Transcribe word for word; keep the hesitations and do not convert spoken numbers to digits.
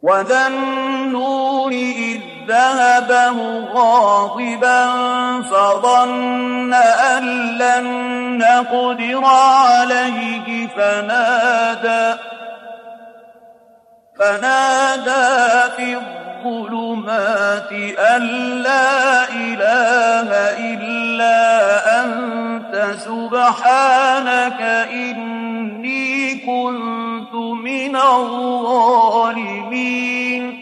وذا النون إذ ذهب مغاضبا فظن أن لن نقدر عليه فنادى فنادى في الظلمات أن لا إله إلا أنت سبحانك إني كنت من الظالمين.